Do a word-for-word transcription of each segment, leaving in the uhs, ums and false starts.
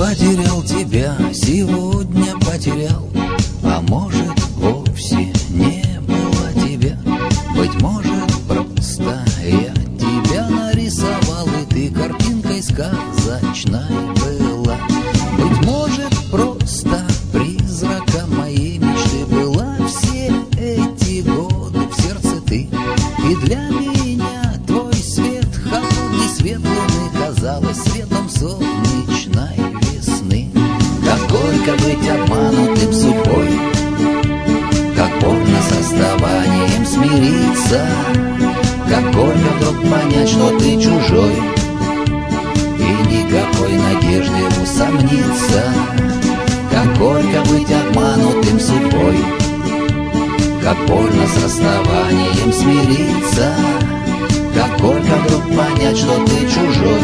потерял тебя, сегодня потерял, а может вовсе не было тебя. Быть может просто я тебя нарисовал, и ты картинкой сказочной была. Быть может просто призраком моей мечты была все эти годы в сердце ты. И для меня твой свет, холодный свет луны, казалось светом солнечной весны. Как горько быть обманутым судьбой, как больно с расставанием смириться, как горько вдруг понять, что ты чужой, и никакой надежды усомниться. Как горько быть обманутым судьбой, как больно с расставанием смириться, как горько вдруг понять, что ты чужой,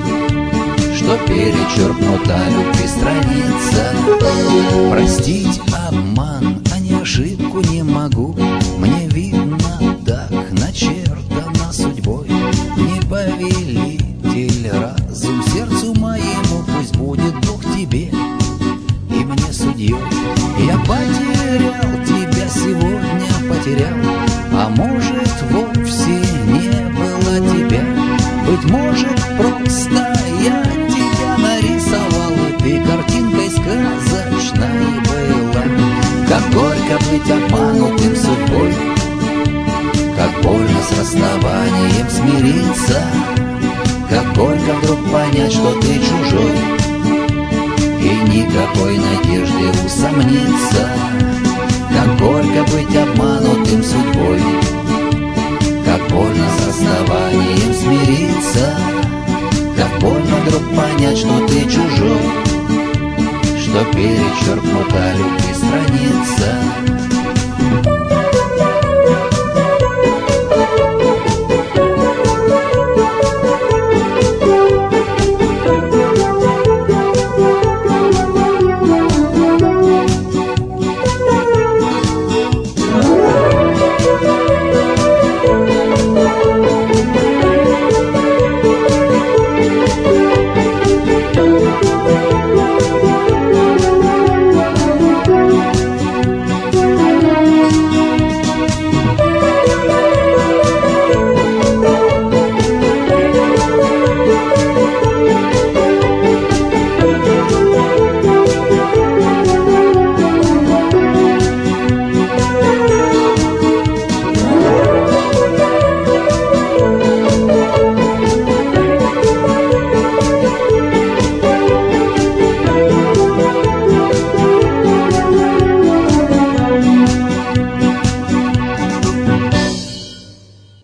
что перечеркнута любви страница. Простить обман, а не ошибку не могу. Мне видно, так начертано судьбой. Не повелитель разум сердцу моему, пусть будет Бог тебе и мне судьей. Я потерял тебя, сегодня потерял, а может вовсе не было тебя. Быть может просто я тебя нарисовал, и ты картинкой сказочной была. Как горько быть обманутым судьбой, как больно с расставанием смириться, как горько вдруг понять, что ты чужой, и никакой надежды усомниться. Как горько быть обманутым судьбой, как больно с расставанием смириться, как больно вдруг понять, что ты чужой, что перечеркнута любви страница.